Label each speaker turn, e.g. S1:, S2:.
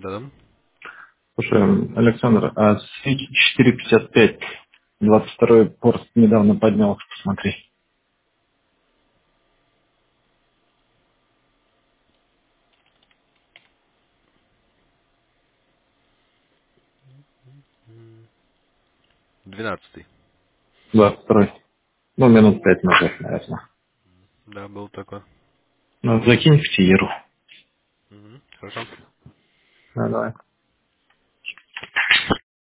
S1: Да.
S2: Слушай, Александр, а свич 4.55, 22-й порт недавно поднялся, посмотри.
S1: 12-й.
S2: 22-й. Ну, минут 5 назад, наверное.
S1: Да, был такой.
S2: Ну, закинь в Тиеру.
S1: Хорошо.
S2: Да, давай.